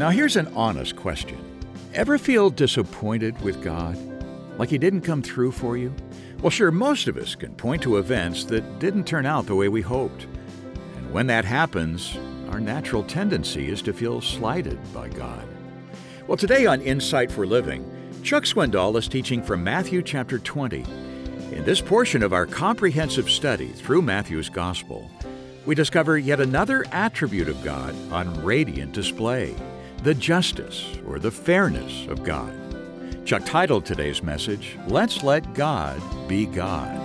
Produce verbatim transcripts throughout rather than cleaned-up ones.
Now here's an honest question. Ever feel disappointed with God? Like He didn't come through for you? Well, sure, most of us can point to events that didn't turn out the way we hoped. And when that happens, our natural tendency is to feel slighted by God. Well, today on Insight for Living, Chuck Swindoll is teaching from Matthew chapter twenty. In this portion of our comprehensive study through Matthew's Gospel, we discover yet another attribute of God on radiant display, the justice or the fairness of God. Chuck titled today's message, Let's Let God Be God.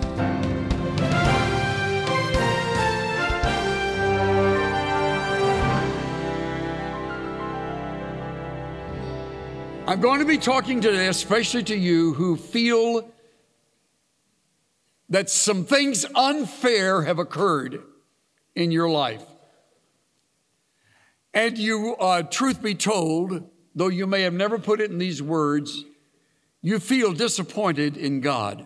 I'm going to be talking today especially to you who feel that some things unfair have occurred in your life. And you, uh, truth be told, though you may have never put it in these words, you feel disappointed in God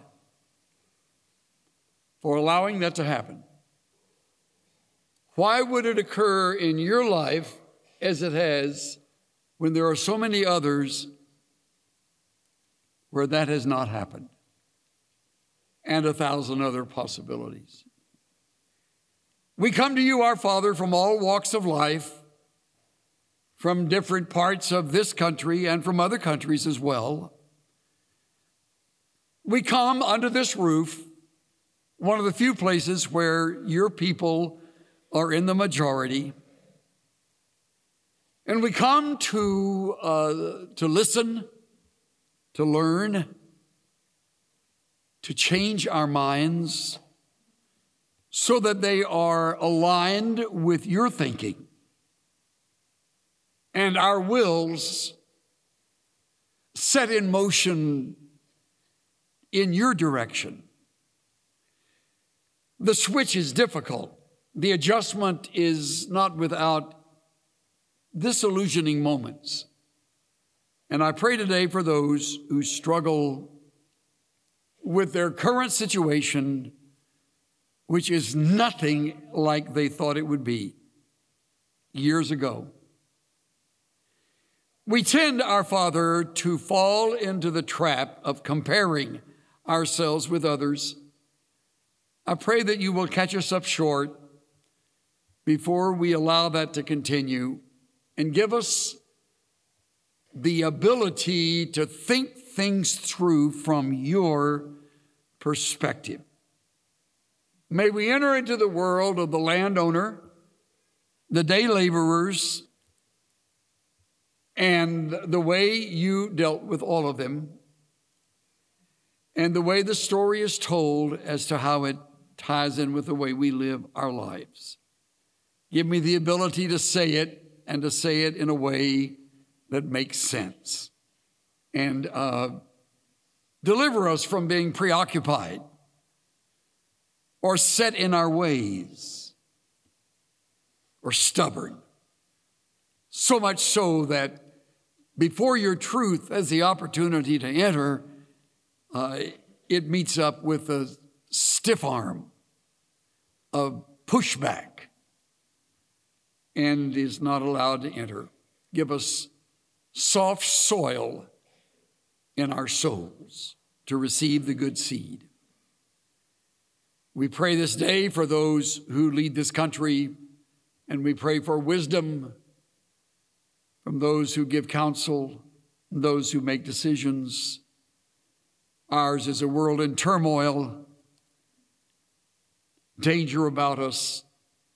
for allowing that to happen. Why would it occur in your life as it has when there are so many others where that has not happened? And a thousand other possibilities. We come to you, our Father, from all walks of life, from different parts of this country and from other countries as well. We come under this roof, one of the few places where your people are in the majority. And we come to, uh, to listen, to learn, to change our minds so that they are aligned with your thinking and our wills set in motion in your direction. The switch is difficult. The adjustment is not without disillusioning moments. And I pray today for those who struggle with their current situation, which is nothing like they thought it would be years ago. We tend, our Father, to fall into the trap of comparing ourselves with others. I pray that you will catch us up short before we allow that to continue and give us the ability to think things through from your perspective. May we enter into the world of the landowner, the day laborers, and the way you dealt with all of them, and the way the story is told as to how it ties in with the way we live our lives. Give me the ability to say it and to say it in a way that makes sense. And uh, deliver us from being preoccupied or set in our ways or stubborn. So much so that before your truth has the opportunity to enter, uh, it meets up with a stiff arm of pushback and is not allowed to enter. Give us soft soil in our souls to receive the good seed. We pray this day for those who lead this country, and we pray for wisdom from those who give counsel, and those who make decisions. Ours is a world in turmoil, danger about us,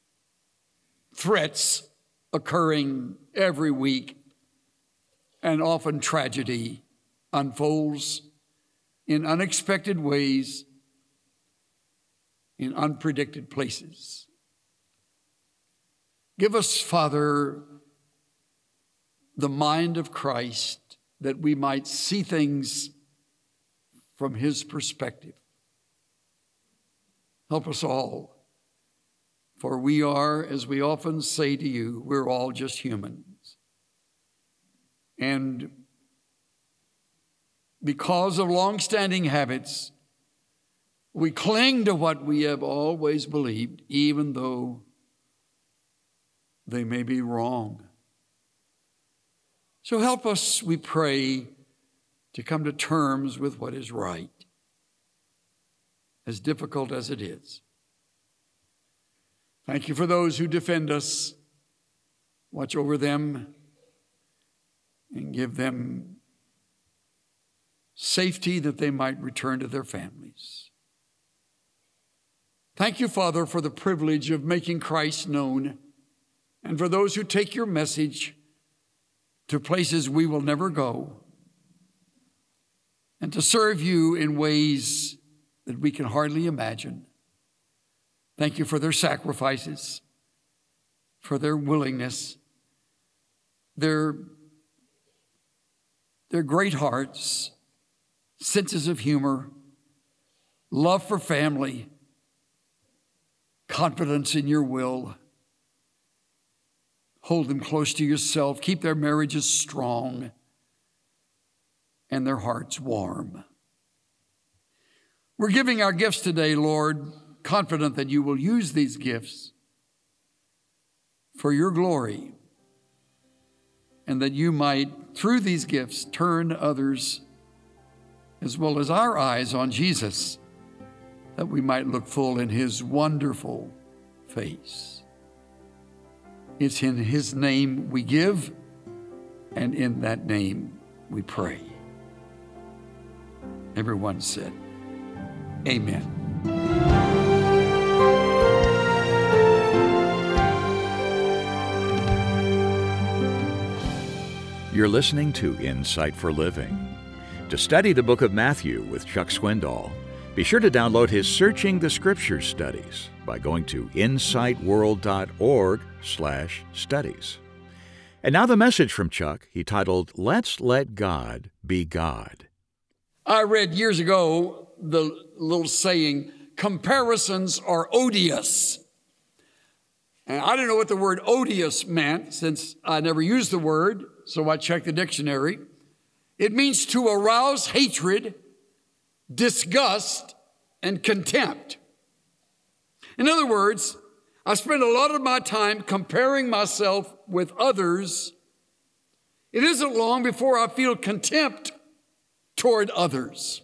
threats occurring every week, and often tragedy unfolds in unexpected ways, in unpredicted places. Give us, Father, the mind of Christ that we might see things from His perspective. Help us all, for we are, as we often say to you, we're all just humans. And because of long-standing habits, we cling to what we have always believed, even though they may be wrong. So help us, we pray, to come to terms with what is right, as difficult as it is. Thank you for those who defend us. Watch over them and give them safety that they might return to their families. Thank you, Father, for the privilege of making Christ known, and for those who take your message to places we will never go, and to serve you in ways that we can hardly imagine. Thank you for their sacrifices, for their willingness, their, their great hearts, senses of humor, love for family, confidence in your will. Hold them close to yourself. Keep their marriages strong and their hearts warm. We're giving our gifts today, Lord, confident that you will use these gifts for your glory, and that you might, through these gifts, turn others as well as our eyes on Jesus, that we might look full in his wonderful face. It's in his name we give, and in that name we pray. Everyone said, amen. You're listening to Insight for Living. To study the book of Matthew with Chuck Swindoll, be sure to download his Searching the Scriptures studies by going to insight world dot org slash studies. And now the message from Chuck, he titled, Let's Let God Be God. I read years ago the little saying, comparisons are odious. And I didn't know what the word odious meant, since I never used the word, so I checked the dictionary. It means to arouse hatred, disgust, and contempt. In other words, I spend a lot of my time comparing myself with others. It isn't long before I feel contempt toward others.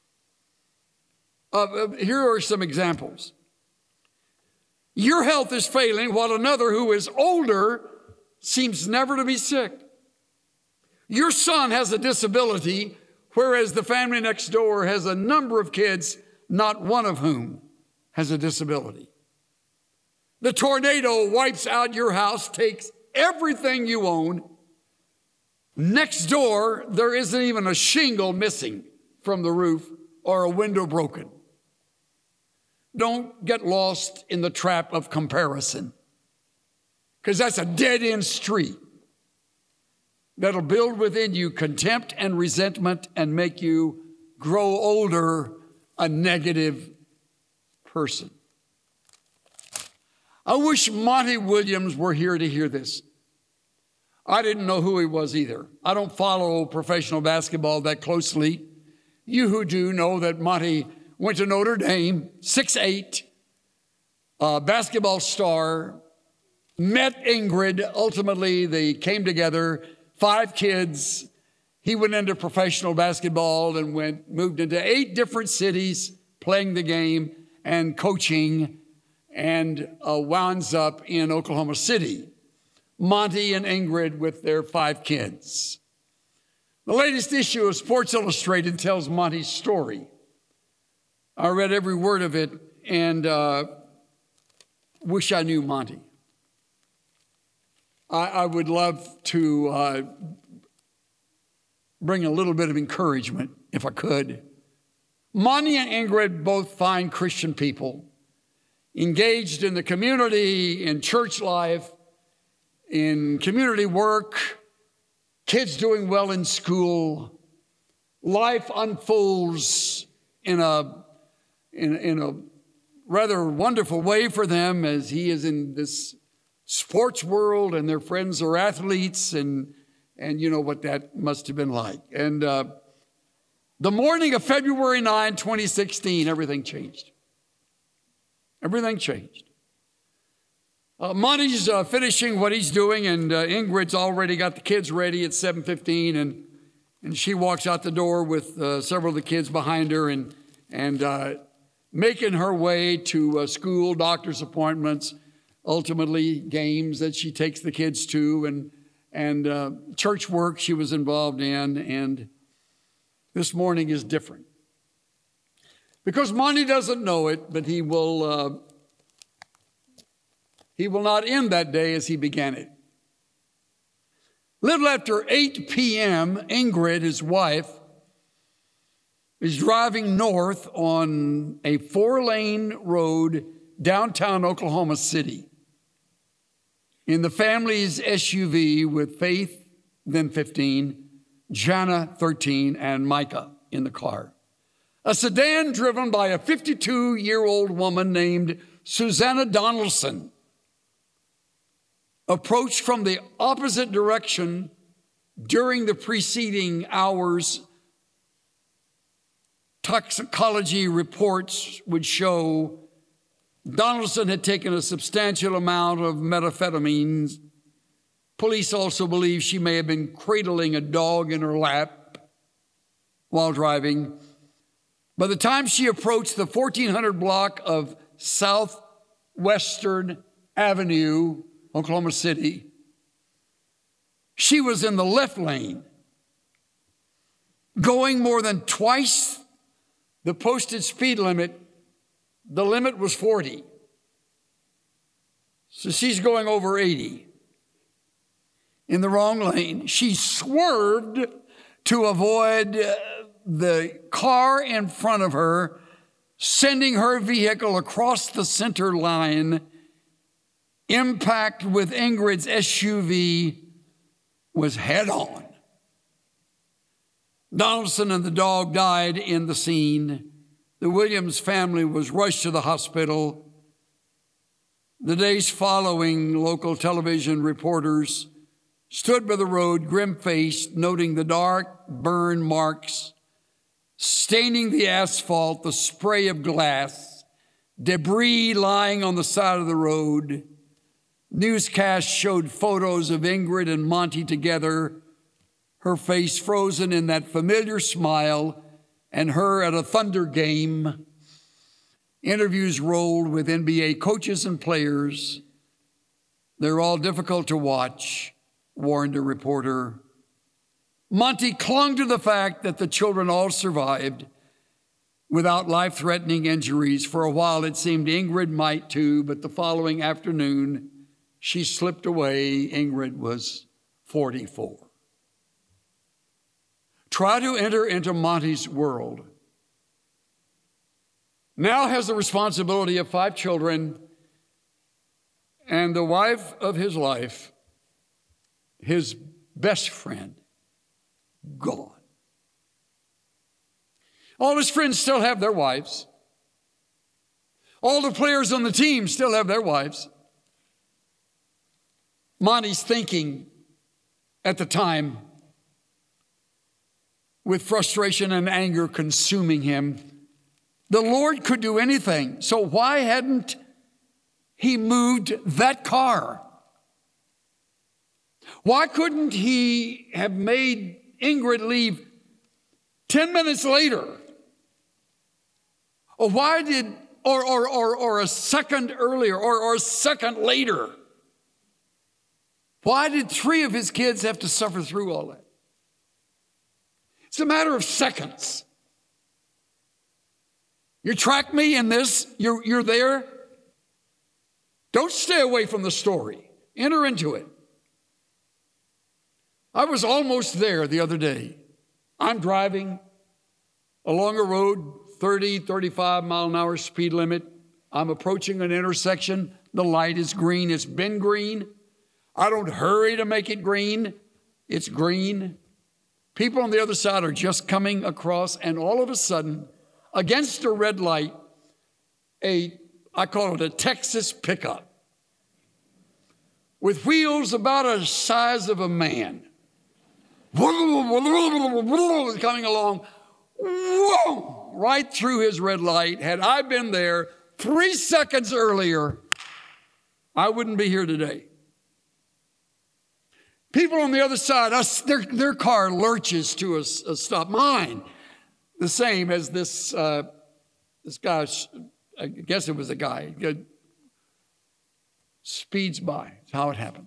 Uh, here are some examples. Your health is failing while another who is older seems never to be sick. Your son has a disability, whereas the family next door has a number of kids, not one of whom has a disability. The tornado wipes out your house, takes everything you own. Next door, there isn't even a shingle missing from the roof or a window broken. Don't get lost in the trap of comparison, because that's a dead-end street that'll build within you contempt and resentment and make you grow older a negative person. I wish Monty Williams were here to hear this. I didn't know who he was either. I don't follow professional basketball that closely. You who do know that Monty went to Notre Dame, six eight, a basketball star, met Ingrid. Ultimately, they came together, five kids. He went into professional basketball and went moved into eight different cities, playing the game and coaching, and uh, winds up in Oklahoma City. Monty and Ingrid with their five kids. The latest issue of Sports Illustrated tells Monty's story. I read every word of it and uh, wish I knew Monty. I, I would love to uh, bring a little bit of encouragement, if I could. Monty and Ingrid, both fine Christian people, engaged in the community, in church life, in community work, kids doing well in school. Life unfolds in a, in, in a rather wonderful way for them, as he is in this sports world and their friends are athletes, and, and you know what that must have been like. And uh, the morning of February ninth, twenty sixteen, everything changed. Everything changed. Uh, Monty's uh, finishing what he's doing, and uh, Ingrid's already got the kids ready at seven fifteen, and and she walks out the door with uh, several of the kids behind her, and and uh, making her way to uh, school, doctor's appointments, ultimately games that she takes the kids to, and and uh, church work she was involved in. And this morning is different because Monty doesn't know it, but he will. Uh, He will not end that day as he began it. Little after eight p.m., Ingrid, his wife, is driving north on a four-lane road downtown Oklahoma City in the family's S U V with Faith, then fifteen, Jana, thirteen, and Micah in the car. A sedan driven by a fifty-two-year-old woman named Susanna Donaldson approached from the opposite direction during the preceding hours. Toxicology reports would show Donaldson had taken a substantial amount of methamphetamines. Police also believe she may have been cradling a dog in her lap while driving. By the time she approached the fourteen hundred block of Southwestern Avenue, Oklahoma City, she was in the left lane, going more than twice the posted speed limit. The limit was forty. So she's going over eighty in the wrong lane. She swerved to avoid the car in front of her, sending her vehicle across the center line. Impact with Ingrid's S U V was head on. Donaldson and the dog died in the scene. The Williams family was rushed to the hospital. The days following, local television reporters stood by the road, grim-faced, noting the dark burn marks staining the asphalt, the spray of glass, debris lying on the side of the road. Newscasts showed photos of Ingrid and Monty together, her face frozen in that familiar smile, and her at a Thunder game. Interviews rolled with N B A coaches and players. They're all difficult to watch, warned a reporter. Monty clung to the fact that the children all survived without life-threatening injuries. For a while, it seemed Ingrid might too, but the following afternoon, she slipped away. Ingrid was forty-four. Try to enter into Monty's world. Now has the responsibility of five children and the wife of his life, his best friend, gone. All his friends still have their wives. All the players on the team still have their wives. Monty's thinking at the time, with frustration and anger consuming him, the Lord could do anything. So why hadn't he moved that car? Why couldn't he have made Ingrid leave ten minutes later? Or why did, or, or, or, or a second earlier, or, or a second later? Why did three of his kids have to suffer through all that? It's a matter of seconds. You track me in this, you're, you're there. Don't stay away from the story. Enter into it. I was almost there the other day. I'm driving along a road, thirty, thirty-five mile an hour speed limit. I'm approaching an intersection. The light is green. It's been green. I don't hurry to make it green. It's green. People on the other side are just coming across, and all of a sudden, against a red light, a, I call it a Texas pickup, with wheels about the size of a man, coming along, whoa, right through his red light. Had I been there three seconds earlier, I wouldn't be here today. People on the other side, us, their, their car lurches to a, a stop. Mine, the same as this, uh, this guy, I guess it was a guy, he speeds by. That's how it happens.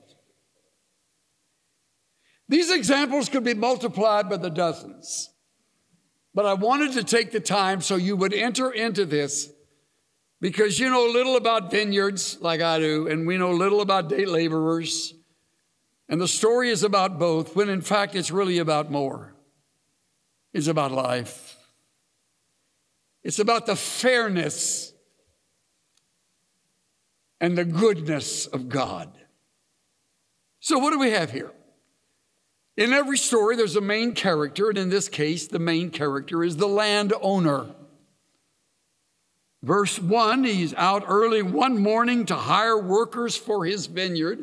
These examples could be multiplied by the dozens. But I wanted to take the time so you would enter into this, because you know little about vineyards like I do, and we know little about day laborers. And the story is about both, when in fact it's really about more. It's about life. It's about the fairness and the goodness of God. So what do we have here? In every story, there's a main character, and in this case, the main character is the landowner. Verse one, he's out early one morning to hire workers for his vineyard.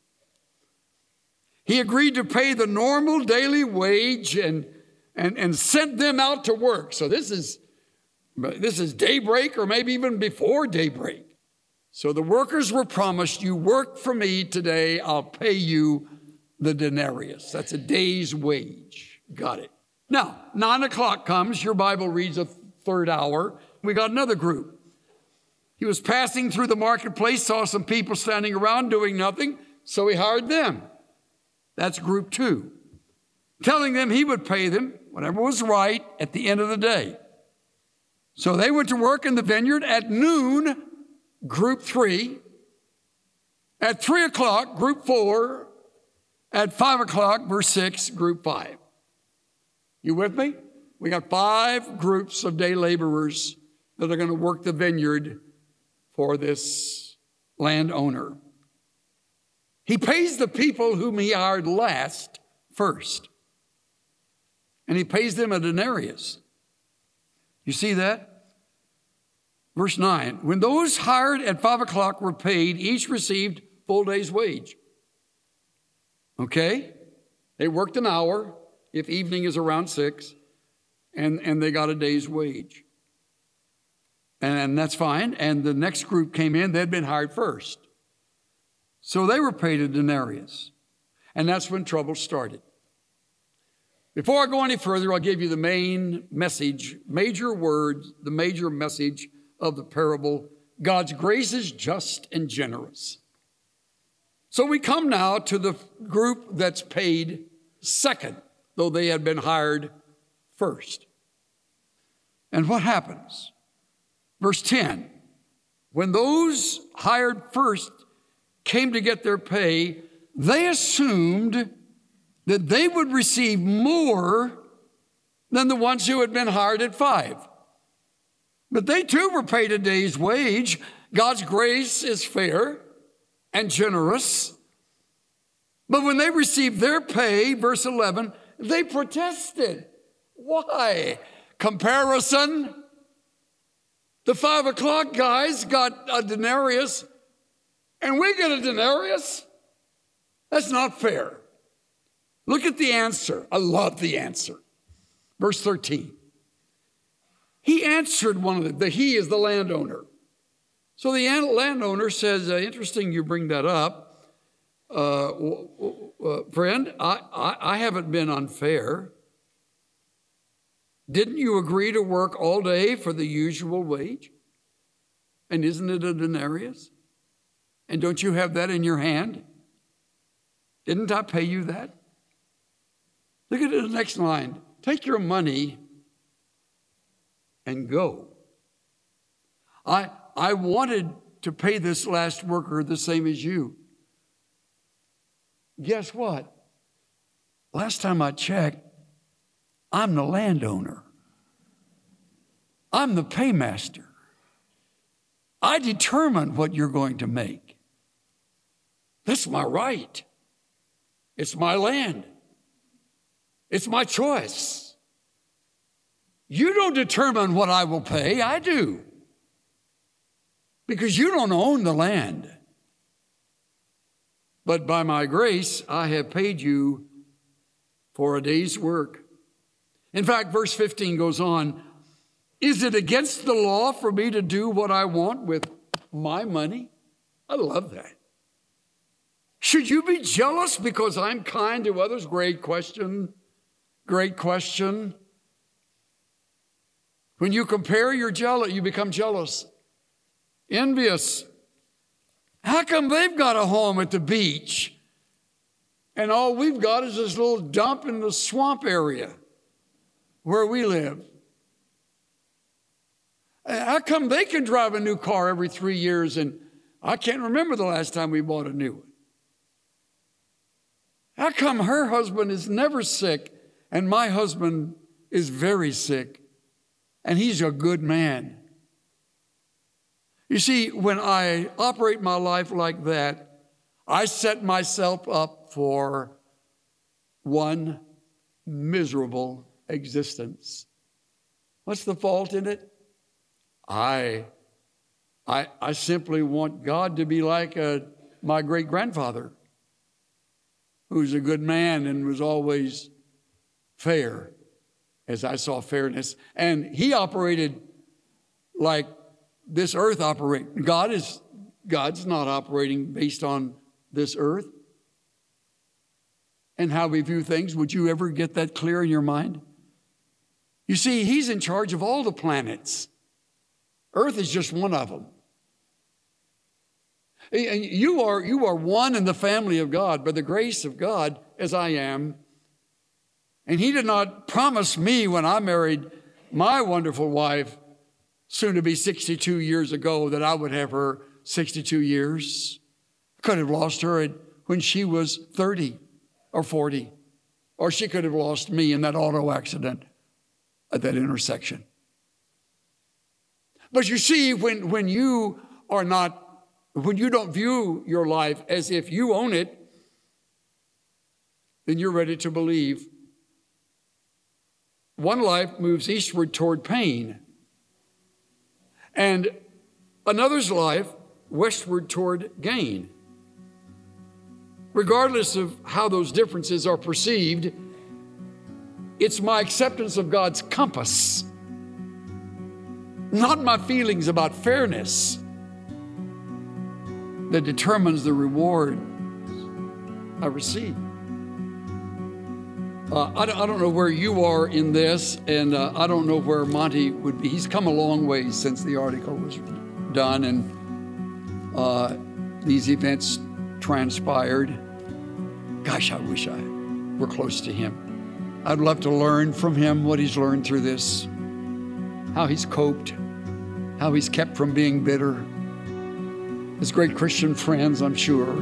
He agreed to pay the normal daily wage and, and, and sent them out to work. So this is, this is daybreak, or maybe even before daybreak. So the workers were promised, you work for me today, I'll pay you the denarius. That's a day's wage. Got it. Now, nine o'clock comes. Your Bible reads a third hour. We got another group. He was passing through the marketplace, saw some people standing around doing nothing, so he hired them. That's group two. Telling them he would pay them whatever was right at the end of the day. So they went to work in the vineyard at noon, group three. At three o'clock, group four. At five o'clock, verse six, group five. You with me? We got five groups of day laborers that are going to work the vineyard for this landowner. He pays the people whom he hired last first. And he pays them a denarius. You see that? Verse nine, when those hired at five o'clock were paid, each received full day's wage. Okay? They worked an hour, if evening is around six, and, and they got a day's wage. And, and that's fine. And the next group came in, they'd been hired first. So they were paid a denarius. And that's when trouble started. Before I go any further, I'll give you the main message, major words, the major message of the parable. God's grace is just and generous. So we come now to the group that's paid second, though they had been hired first. And what happens? Verse ten, when those hired first came to get their pay, they assumed that they would receive more than the ones who had been hired at five. But they too were paid a day's wage. God's grace is fair and generous. But when they received their pay, verse eleven, they protested. Why? Comparison. The five o'clock guys got a denarius, and we get a denarius? That's not fair. Look at the answer. I love the answer. Verse thirteen. He answered one of them. The he is the landowner. So the landowner says, uh, interesting you bring that up. Uh, uh, friend, I, I, I haven't been unfair. Didn't you agree to work all day for the usual wage? And isn't it a denarius? And don't you have that in your hand? Didn't I pay you that? Look at the next line. Take your money and go. I, I wanted to pay this last worker the same as you. Guess what? Last time I checked, I'm the landowner. I'm the paymaster. I determine what you're going to make. That's my right. It's my land. It's my choice. You don't determine what I will pay, I do. Because you don't own the land. But by my grace, I have paid you for a day's work. In fact, verse fifteen goes on, is it against the law for me to do what I want with my money? I love that. Should you be jealous because I'm kind to others? Great question. Great question. When you compare, you're jealous. You become jealous. Envious. How come they've got a home at the beach and all we've got is this little dump in the swamp area where we live? How come they can drive a new car every three years and I can't remember the last time we bought a new one? How come her husband is never sick and my husband is very sick and he's a good man? You see, when I operate my life like that, I set myself up for one miserable existence. What's the fault in it? I, I, I simply want God to be like a, my great-grandfather, who's a good man and was always fair, as I saw fairness. And he operated like this earth operates. God is, God's not operating based on this earth and how we view things. Would you ever get that clear in your mind? You see, he's in charge of all the planets. Earth is just one of them. And you are, you are one in the family of God by the grace of God, as I am. And he did not promise me when I married my wonderful wife, soon to be sixty-two years ago, that I would have her sixty-two years. I could have lost her when she was thirty or forty. Or she could have lost me in that auto accident at that intersection. But you see, when, when you are not, when you don't view your life as if you own it, then you're ready to believe. One life moves eastward toward pain, and another's life westward toward gain. Regardless of how those differences are perceived, it's my acceptance of God's compass, not my feelings about fairness, that determines the reward I receive. Uh, I, don't, I don't know where you are in this, and uh, I don't know where Monty would be. He's come a long way since the article was done and uh, these events transpired. Gosh, I wish I were close to him. I'd love to learn from him what he's learned through this, how he's coped, how he's kept from being bitter. His great Christian friends, I'm sure.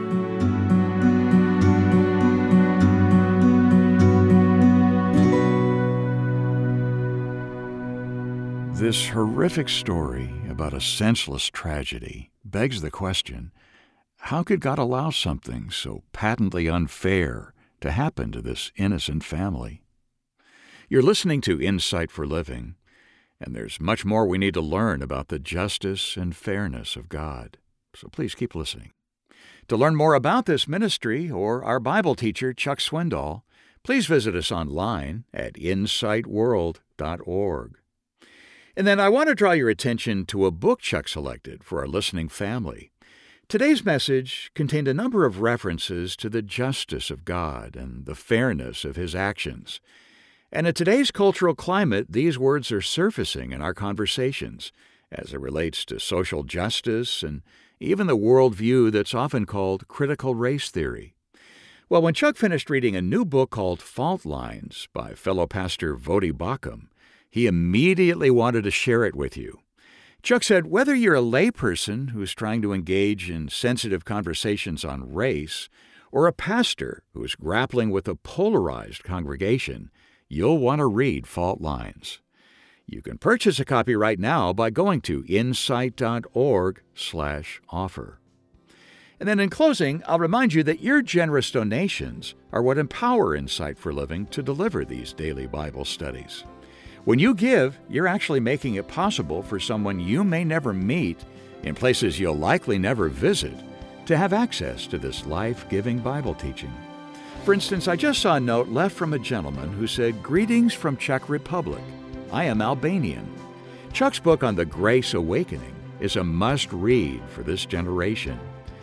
This horrific story about a senseless tragedy begs the question, how could God allow something so patently unfair to happen to this innocent family? You're listening to Insight for Living, and there's much more we need to learn about the justice and fairness of God. So please keep listening. To learn more about this ministry or our Bible teacher, Chuck Swindoll, please visit us online at insight world dot org. And then I want to draw your attention to a book Chuck selected for our listening family. Today's message contained a number of references to the justice of God and the fairness of His actions. And in today's cultural climate, these words are surfacing in our conversations as it relates to social justice and even the worldview that's often called critical race theory. Well, when Chuck finished reading a new book called Fault Lines by fellow pastor Voddie Baucham, he immediately wanted to share it with you. Chuck said, whether you're a layperson who's trying to engage in sensitive conversations on race, or a pastor who's grappling with a polarized congregation, you'll want to read Fault Lines. You can purchase a copy right now by going to insight dot org slash offer. And then in closing, I'll remind you that your generous donations are what empower Insight for Living to deliver these daily Bible studies. When you give, you're actually making it possible for someone you may never meet in places you'll likely never visit to have access to this life-giving Bible teaching. For instance, I just saw a note left from a gentleman who said, "Greetings from Czech Republic. I am Albanian." Chuck's book on the Grace Awakening is a must-read for this generation.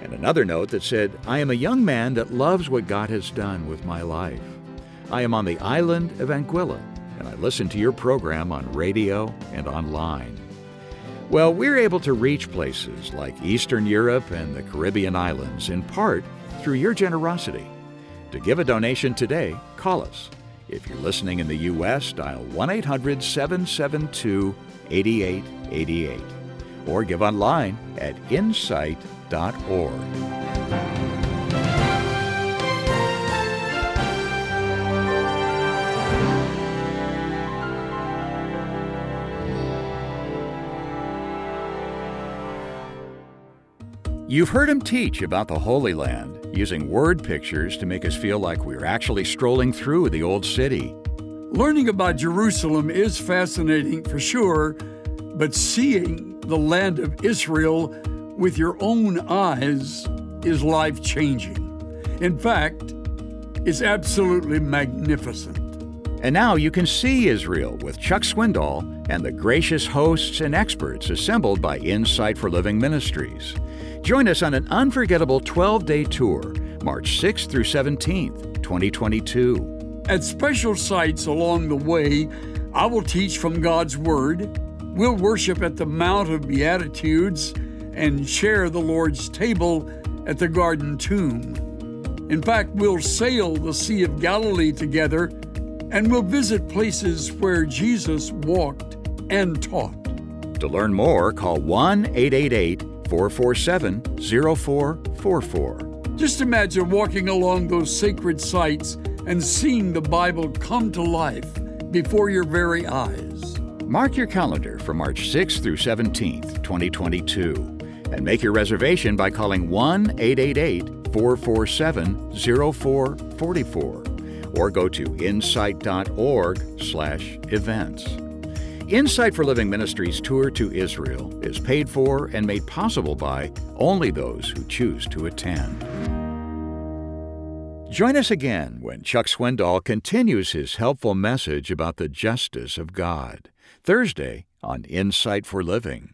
and another note that said, I am a young man that loves what God has done with my life. I am on the island of Anguilla, and I listen to your program on radio and online. Well, we're able to reach places like Eastern Europe and the Caribbean islands in part through your generosity. To give a donation today, call us. If you're listening in the U S, dial one eight hundred seven seven two eight eight eight eight or give online at insight dot org. You've heard him teach about the Holy Land, using word pictures to make us feel like we're actually strolling through the old city. Learning about Jerusalem is fascinating for sure, but seeing the land of Israel with your own eyes is life-changing. In fact, it's absolutely magnificent. And now you can see Israel with Chuck Swindoll and the gracious hosts and experts assembled by Insight for Living Ministries. Join us on an unforgettable twelve-day tour, March sixth through seventeenth, twenty twenty-two. At special sites along the way, I will teach from God's Word. We'll worship at the Mount of Beatitudes and share the Lord's table at the Garden Tomb. In fact, we'll sail the Sea of Galilee together, and we'll visit places where Jesus walked and taught. To learn more, call one eight eight eight, four four seven, zero four four four. Just imagine walking along those sacred sites and seeing the Bible come to life before your very eyes. Mark your calendar for March sixth through seventeenth, twenty twenty-two, and make your reservation by calling one eight eight eight, four four seven, zero four four four or go to insight dot org slash events. Insight for Living Ministries' tour to Israel is paid for and made possible by only those who choose to attend. Join us again when Chuck Swindoll continues his helpful message about the justice of God, Thursday on Insight for Living.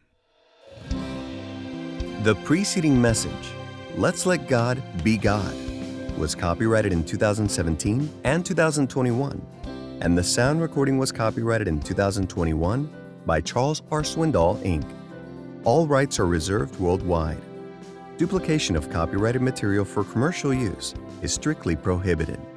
The preceding message, Let's Let God Be God, was copyrighted in two thousand seventeen and two thousand twenty-one. And the sound recording was copyrighted in two thousand twenty-one by Charles R. Swindoll, Incorporated. All rights are reserved worldwide. Duplication of copyrighted material for commercial use is strictly prohibited.